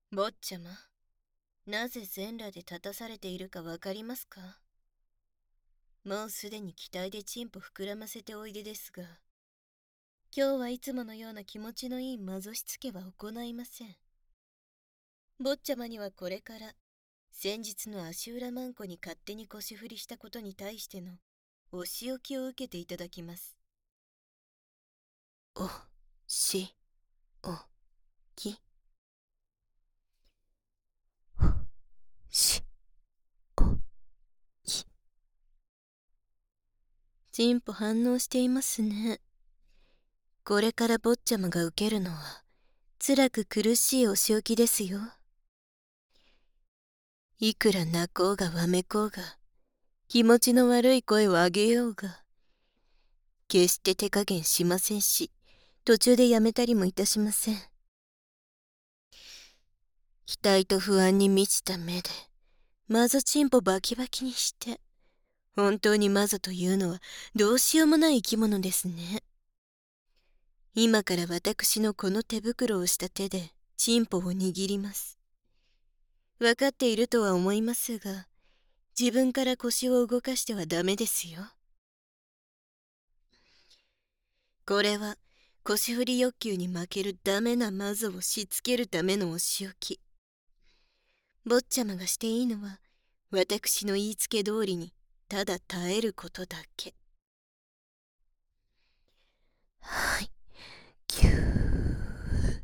坊ちゃま、なぜ全裸で立たされているかわかりますか？もうすでに期待でチンポ膨らませておいでですが、今日はいつものような気持ちのいい魔ぞしつけは行いません。坊ちゃまにはこれから、先日の足裏マンコに勝手に腰振りしたことに対してのお仕置きを受けていただきます。おしおきしおき。チンポ反応していますね。これから坊ちゃまが受けるのは辛く苦しいお仕置きですよ。いくら泣こうがわめこうが、気持ちの悪い声を上げようが、決して手加減しませんし、途中でやめたりもいたしません。期待と不安に満ちた目で、マゾチンポバキバキにして、本当にマゾというのはどうしようもない生き物ですね。今から私のこの手袋をした手でチンポを握ります。わかっているとは思いますが、自分から腰を動かしてはダメですよ。これは腰振り欲求に負けるダメなマゾをしつけるためのお仕置き。坊ちゃまがしていいのは私の言いつけ通りにただ耐えることだけ。はい、キュー。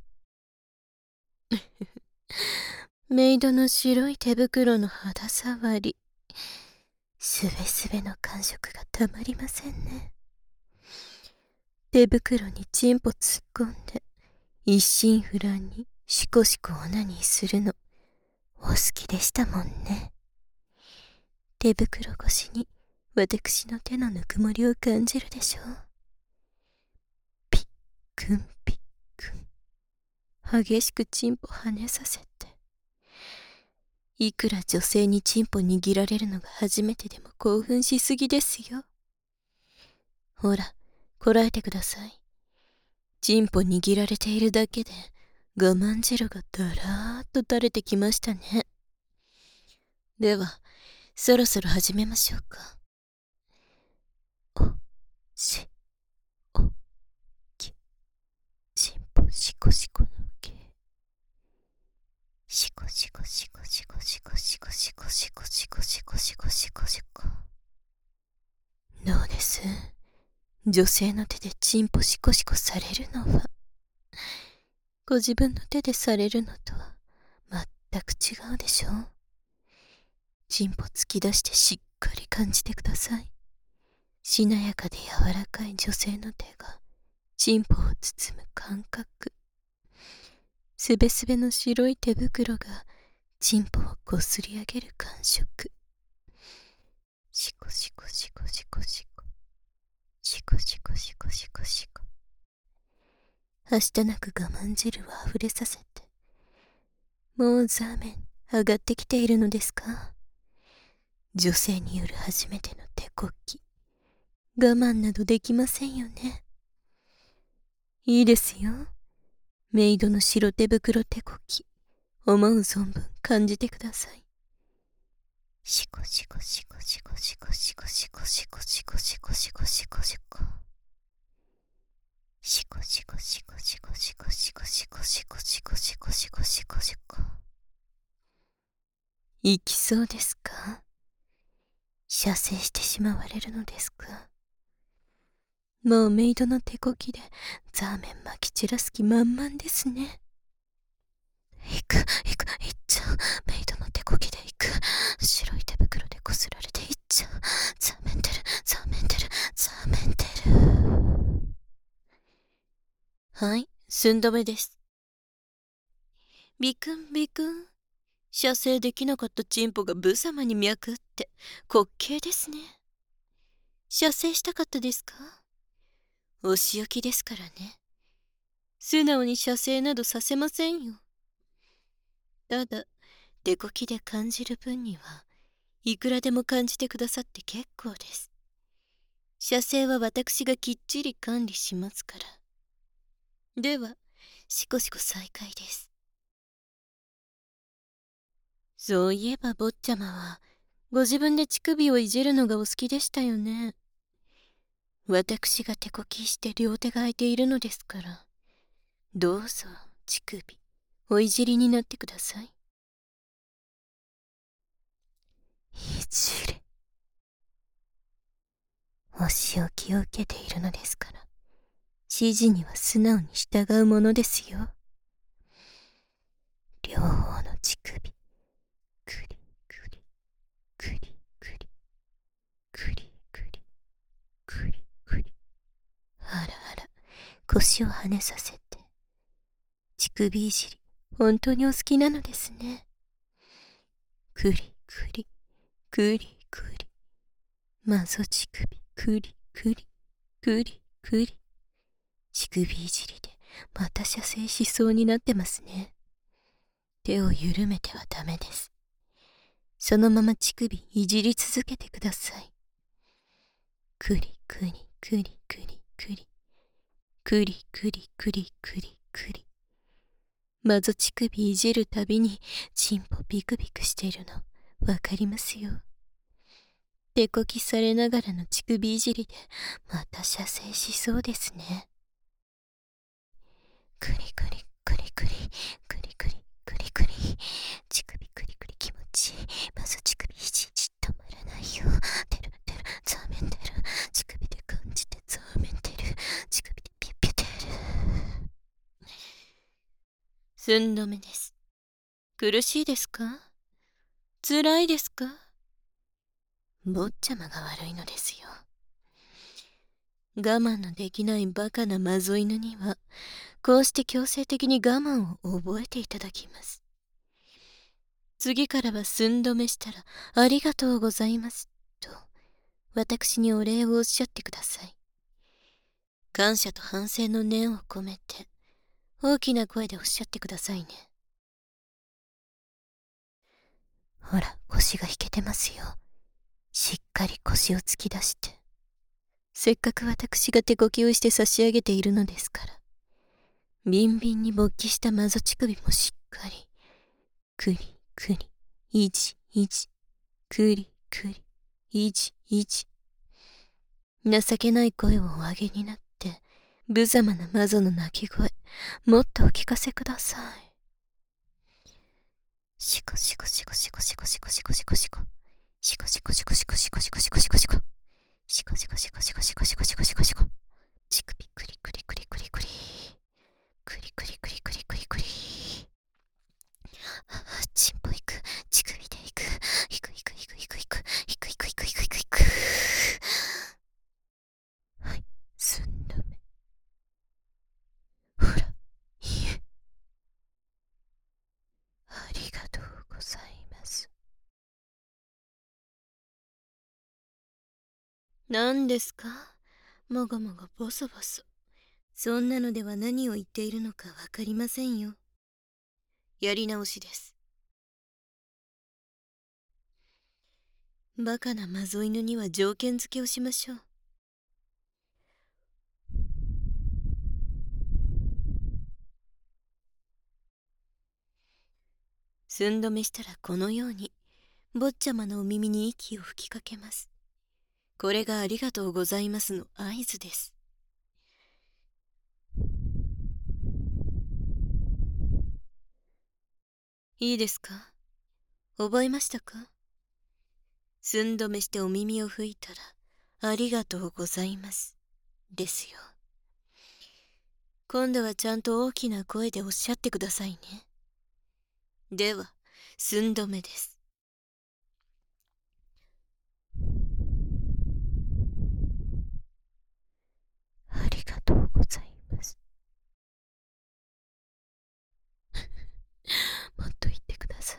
メイドの白い手袋の肌触り、すべすべの感触がたまりませんね。手袋にチンポ突っ込んで一心不乱にシコシコオナニーするのお好きでしたもんね。手袋越しに私の手のぬくもりを感じるでしょう。ピックンピックン、激しくチンポ跳ねさせて、いくら女性にチンポ握られるのが初めてでも興奮しすぎですよ。ほら、こらえてください。チンポ握られているだけで我慢汁がだらーっと垂れてきましたね。では、そろそろ始めましょうか。おしおき、チンポシコシコの毛、シコシコシコシコシコシコシコシコシコシコシコシコシコ。どうです？女性の手でチンポシコシコされるのは、ご自分の手でされるのとは全く違うでしょう。チンポ突き出してしっかり感じてください。しなやかで柔らかい女性の手がチンポを包む感覚。すべすべの白い手袋がチンポをこすり上げる感触。シコシコシコシコシコ、シコシコシコシコシコ。はしたなく我慢汁をあふれさせて、もうザーメン上がってきているのですか？女性による初めての手こき、我慢などできませんよね。いいですよ。メイドの白手袋手こき、思う存分感じてください。シコシコシコシコシコシコシコシコシコシコシコシコシコ、シコシコシコシコシコシコシコシコシコシコシコシコシコ。いきそうですか？射精してしまわれるのですか？もうメイドの手こきでザーメンまき散らす気満々ですね。いく、いっちゃう。メイドの手こきでいく。白い手袋でこすられていっちゃう。ザーメンテル、ザーメンテル、ザーメンテル。はい、寸止めです。ビクンビクン。射精できなかったチンポが無様に脈打って滑稽ですね。射精したかったですか？お仕置きですからね。素直に射精などさせませんよ。ただ、手こきで感じる分にはいくらでも感じてくださって結構です。射精は私がきっちり管理しますから。では、しこしこ再開です。 そういえば坊ちゃまは、ご自分で乳首をいじるのがお好きでしたよね。私が手こきして両手が空いているのですから、どうぞ乳首、おいじりになってください。いじれ。お仕置きを受けているのですから、指示には素直に従うものですよ。両方の乳首、くりくり、くりくり、くりくり、くりくり。あらあら、腰を跳ねさせて。乳首いじり、本当にお好きなのですね。くりくり、くりくり。まぞ乳首、くりくり、くりくり。乳首いじりで、また射精しそうになってますね。手を緩めてはダメです。そのまま乳首いじり続けてください。くりくりくりくりくり。くりくりくりくりくり。まぞ乳首いじるたびにチンポビクビクしてるのわかりますよ。手こきされながらの乳首いじりでまた射精しそうですね。くりくりくりくりくりくりくりくり。乳首くりくり気持ちいい。まず乳首いじいじ止まらないよ。てるてるざめんでる。乳首で感じてざめんでる。乳首でピュッピュてる。寸止めです。苦しいですか？辛いですか？坊ちゃまが悪いのですよ。我慢のできないバカなマゾ犬には、こうして強制的に我慢を覚えていただきます。次からは寸止めしたらありがとうございますと、私にお礼をおっしゃってください。感謝と反省の念を込めて、大きな声でおっしゃってくださいね。ほら、腰が引けてますよ。しっかり腰を突き出して。せっかく私が手こきをして差し上げているのですから。ビンビンに勃起したマゾ乳首もしっかり。くりくり、いじいじ。くりくり、いじいじ。情けない声をお上げになって、無様なマゾの鳴き声、もっとお聞かせください。シコシコシコシコシコシコシコシコシコ。シコシコシコシコシコシコシコシコシコ。シコシコシコシコシコシコシコシコシコ。乳首クリクリクリクリクリ。クリクリクリクリクリクリ。チンポいく。乳首でいく。いくいくいくいくいく。いくいくいくいくいくいく。はい、寸止め。ほら、いえ。ありがとうございます。何ですか？もごもごボソボソ。そんなのでは何を言っているのかわかりませんよ。やり直しです。バカなマゾ犬には条件付けをしましょう。寸止めしたらこのように坊ちゃまのお耳に息を吹きかけます。これがありがとうございますの合図です。いいですか？覚えましたか？寸止めしてお耳を吹いたらありがとうございますですよ。今度はちゃんと大きな声でおっしゃってくださいね。では、寸止めです。ありがとうございます。もっと言ってください。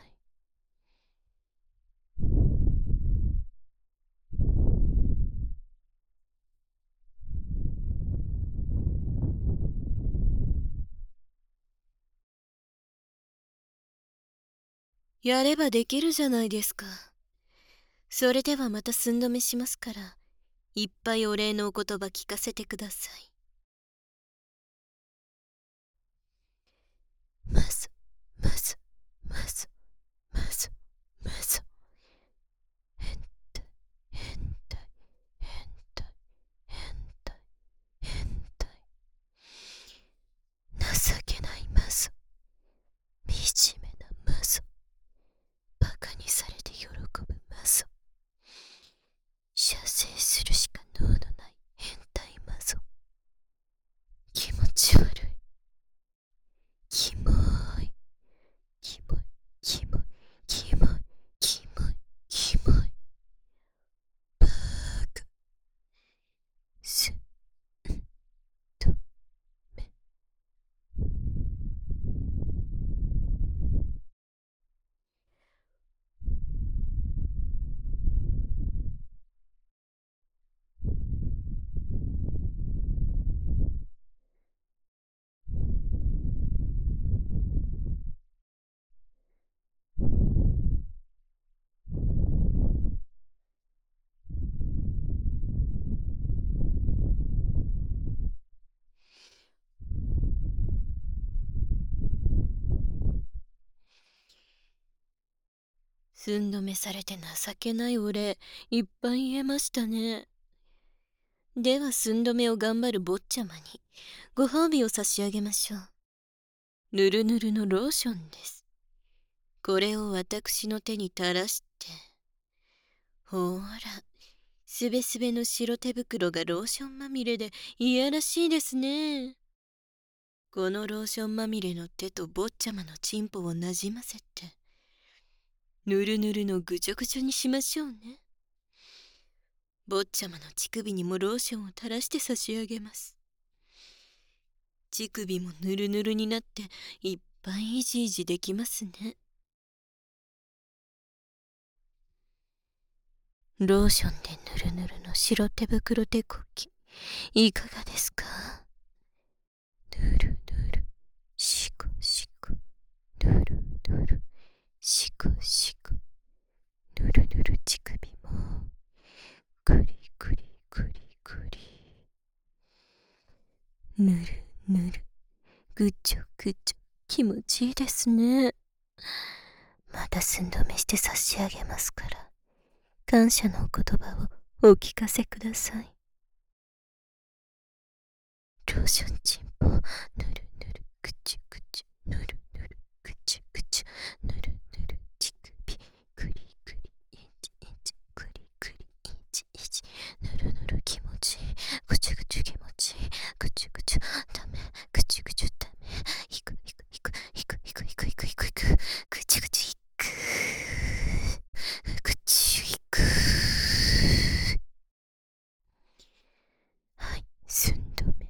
やればできるじゃないですか。それではまた寸止めしますから、いっぱいお礼のお言葉聞かせてください。まず、まず、まず、まず。 寸止めされて情けないお礼、いっぱい言えましたね。では寸止めを頑張る坊ちゃまに、ご褒美を差し上げましょう。ぬるぬるのローションです。これを私の手に垂らして、ほーら、すべすべの白手袋がローションまみれでいやらしいですね。このローションまみれの手と坊ちゃまのチンポをなじませて、ぬるぬるのぐちょぐちょにしましょうね。坊ちゃまの乳首にもローションを垂らして差し上げます。乳首もぬるぬるになっていっぱいいじいじできますね。ローションでぬるぬるの白手袋手こき、いかがですか？ぬるぬる、しこしこ、ぬるぬる、しこしこ、ぬるぬる乳首も、くりくりくりくり。ぬるぬる、ぐちょぐちょ、気持ちいいですね。また寸止めして差し上げますから、感謝のお言葉をお聞かせください。ローションチンポ、ぬるぬる、ぐちゅぐちゅ、ぬるぬる、ぐちゅぐちゅ、ぬるぬる、乳首、くりくり、いちいち、くりくり、いちいち、ぬるぬる気持ちいい、ぐちゅぐちゅ気持ちいい、ぐちゅぐちゅ、ダメ、ぐちゅぐちゅダメ、いくいくいくいくいくいくいくいくいく、ぐちゅぐちゅいく、ぐちゅいく。はい、寸止め。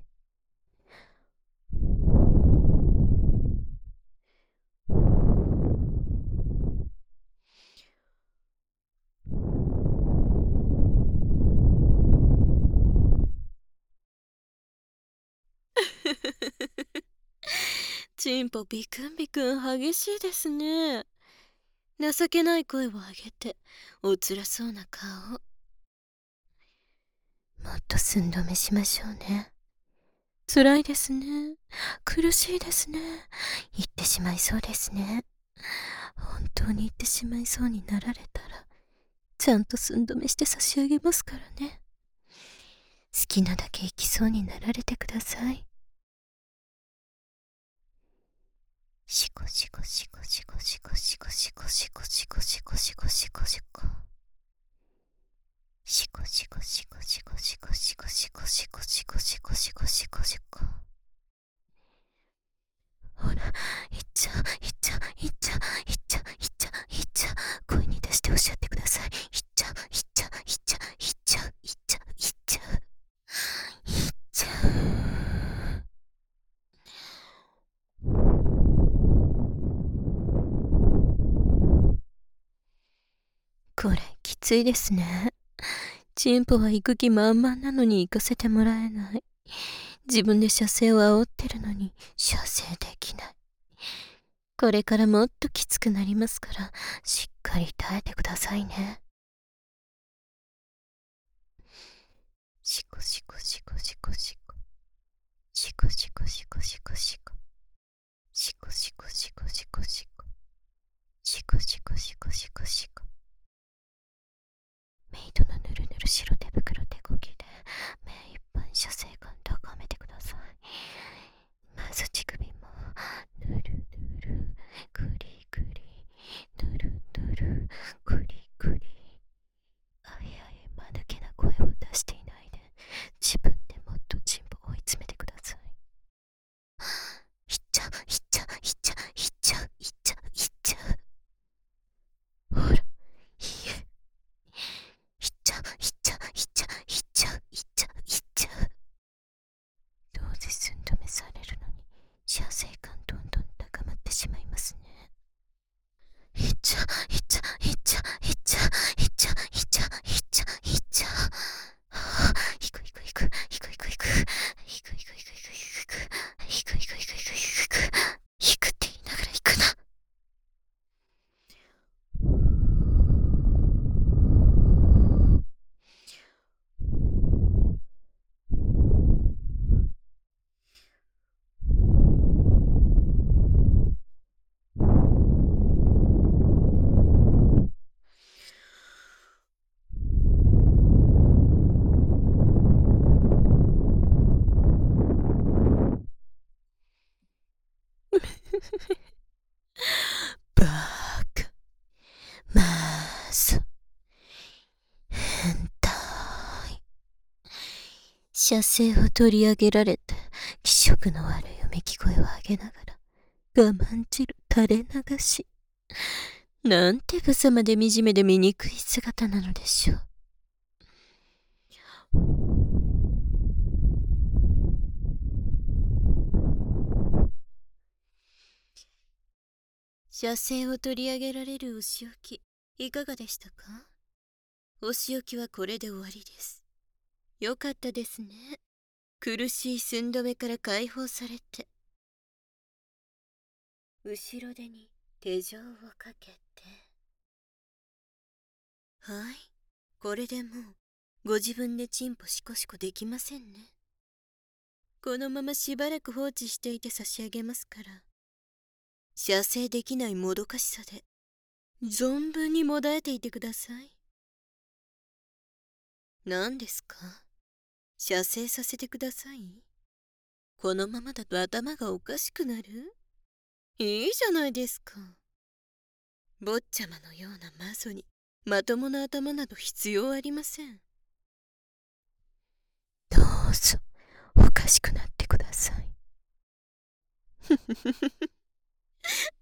チンポビクンビクン激しいですね。情けない声を上げて、おつらそうな顔。もっと寸止めしましょうね。辛いですね。苦しいですね。言ってしまいそうですね。本当に言ってしまいそうになられたら、ちゃんと寸止めして差し上げますからね。好きなだけ行きそうになられてください。シコシコシコシコシコシコシコシコシコシコシコシコシコ。シコシコシコシコシコシコシコシコシコシコシコシコシコ。ほら、いっちゃいっちゃいっちゃいっちゃいっちゃいっちゃ、声に出しておっしゃってください。いっちゃいっちゃいっちゃいっちゃいっちゃいっちゃいっちゃ。これきついですね。チンポは行く気満々なのに行かせてもらえない。自分で射精を煽ってるのに射精できない。これからもっときつくなりますから、しっかり耐えてくださいね。シコシコシコシコシコ。シコシコシコシコシコ。シコシコシコシコシコ。シコシコシコシコシコ。メイドのぬるぬる白手袋手こぎで目いっぱい射精感高めてください。まず乳首もぬるぬるくりくり、ぬるぬるくりくり。あいあい間抜けな声を出していないで、自分でもっとチンポを追い詰めてください。いっちゃいっちゃいっちゃいっちゃいっちゃいっちゃ。ほら、いいえ。いっちゃいっちゃいっちゃいっちゃいっちゃいっちゃ。どうせ寸止めされるのに射精感どんどん高まってしまいますね。いっちゃいっちゃいっちゃいっちゃいっちゃいっちゃいっちゃいっちゃ。いくいくいくいくいくいくいくいくいくいくいくいくいくいくいくいくいくいくって言いながらいくな。 射精を取り上げられて、気色の悪いうめき声を上げながら、我慢汁垂れ流し。なんてぶまで惨めで醜い姿なのでしょう。射精を取り上げられるお仕置き、いかがでしたか？お仕置きはこれで終わりです。よかったですね。苦しい寸止めから解放されて。後ろ手に手錠をかけて。はい。これでもう、ご自分でチンポシコシコできませんね。このまましばらく放置していて差し上げますから。射精できないもどかしさで、存分にもだえていてください。何ですか？射精させてください。このままだと頭がおかしくなる？いいじゃないですか。坊ちゃまのような魔女にまともな頭など必要ありません。どうぞおかしくなってください。